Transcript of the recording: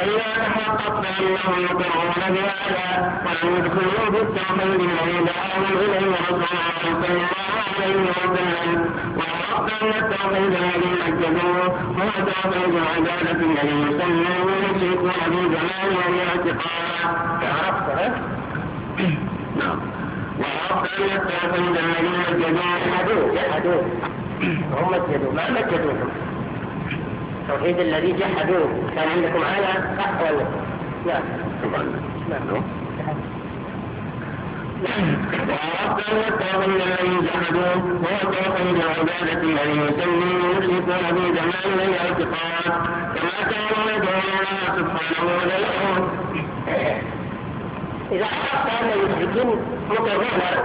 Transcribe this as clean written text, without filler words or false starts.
فإذا تحققت أنهم يقرون بهذا ولم يدخلوا بالتوحيد الذي دعاهم إليه رسول الله صلى الله عليه وسلم، وعرفت أن التوحيد الذي مجدوه هو توحيد العبادة الذي يسمونه يشركون بجمال والاعتقاد. عرفت؟ نعم. وعرفت أن التوحيد الذي مجدوه جحدوه هم مجدوه ما مجدوهم. التوحيد الذي جحدوه كان عندكم على صح ولا لا؟ لا. وعرفت أن التوحيد الذي جحدوه هو توحيد العبادة الذي يسميه يشركون بجمال الاعتقاد كما كانوا يدعون الله سبحانه وتعالى. إذا عرفت أن المشركين مقرون